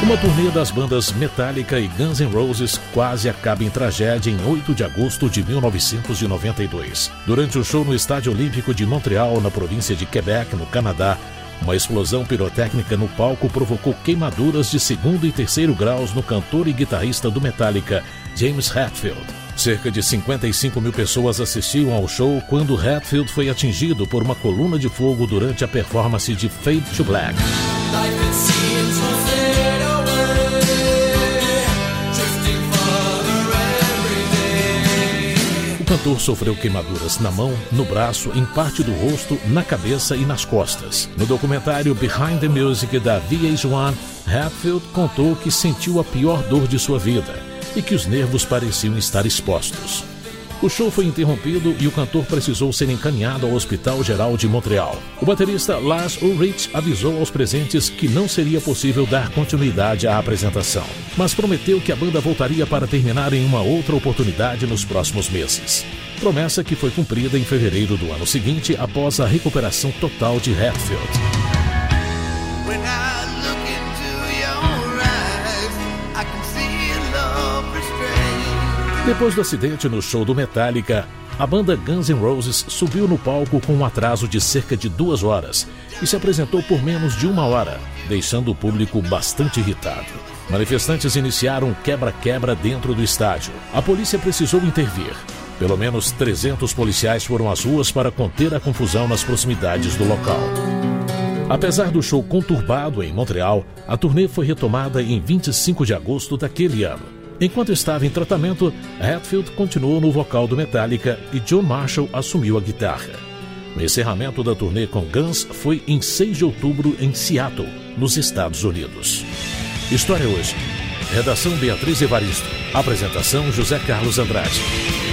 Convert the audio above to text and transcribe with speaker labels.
Speaker 1: Uma turnê das bandas Metallica e Guns N' Roses quase acaba em tragédia em 8 de agosto de 1992. Durante o show no Estádio Olímpico de Montreal, na província de Quebec, no Canadá, uma explosão pirotécnica no palco provocou queimaduras de segundo e terceiro graus no cantor e guitarrista do Metallica, James Hetfield. Cerca de 55 mil pessoas assistiam ao show quando Hetfield foi atingido por uma coluna de fogo durante a performance de Fade to Black. O cantor sofreu queimaduras na mão, no braço, em parte do rosto, na cabeça e nas costas. No documentário Behind the Music da VH1, Hetfield contou que sentiu a pior dor de sua vida e que os nervos pareciam estar expostos. O show foi interrompido e o cantor precisou ser encaminhado ao Hospital Geral de Montreal. O baterista Lars Ulrich avisou aos presentes que não seria possível dar continuidade à apresentação, mas prometeu que a banda voltaria para terminar em uma outra oportunidade nos próximos meses. Promessa que foi cumprida em fevereiro do ano seguinte, após a recuperação total de Hetfield. Depois do acidente no show do Metallica, a banda Guns N' Roses subiu no palco com um atraso de cerca de 2 horas e se apresentou por menos de 1 hora, deixando o público bastante irritado. Manifestantes iniciaram um quebra-quebra dentro do estádio. A polícia precisou intervir. Pelo menos 300 policiais foram às ruas para conter a confusão nas proximidades do local. Apesar do show conturbado em Montreal, a turnê foi retomada em 25 de agosto daquele ano. Enquanto estava em tratamento, Hetfield continuou no vocal do Metallica e John Marshall assumiu a guitarra. O encerramento da turnê com Guns foi em 6 de outubro em Seattle, nos Estados Unidos. História hoje. Redação Beatriz Evaristo. Apresentação José Carlos Andrade.